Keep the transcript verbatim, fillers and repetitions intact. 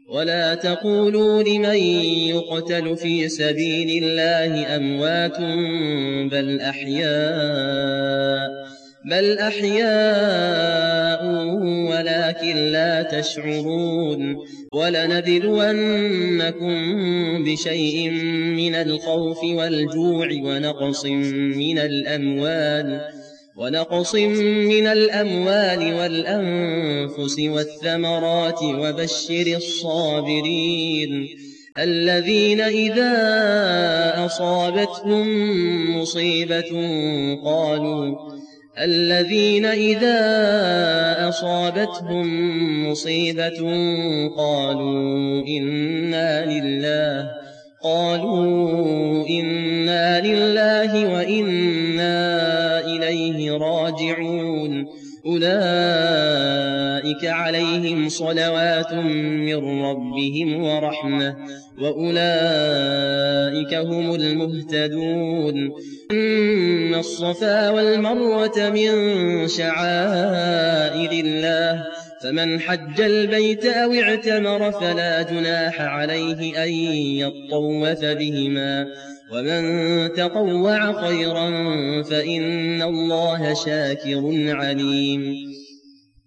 ولا تقولوا لمن يقتل في سبيل الله أموات بل أحياء بل أحياء ولكن لا تشعرون ولنبلونكم بشيء من الخوف والجوع ونقص من الأموال ونقص من الأموال والأنفس والثمرات وبشر الصابرين الذين إذا أصابتهم مصيبة قالوا الذين إذا أصابتهم مصيبة قالوا إنا لله قالوا إنا لله وإنا إليه راجعون أولئك عليهم صلوات من ربهم ورحمة وأولئك هم المهتدون إن الصفا والمروة من شعائر الله فمن حج البيت أو اعتمر فلا جناح عليه أن يطوف بهما ومن تطوع خيرا فإن الله شاكر عليم.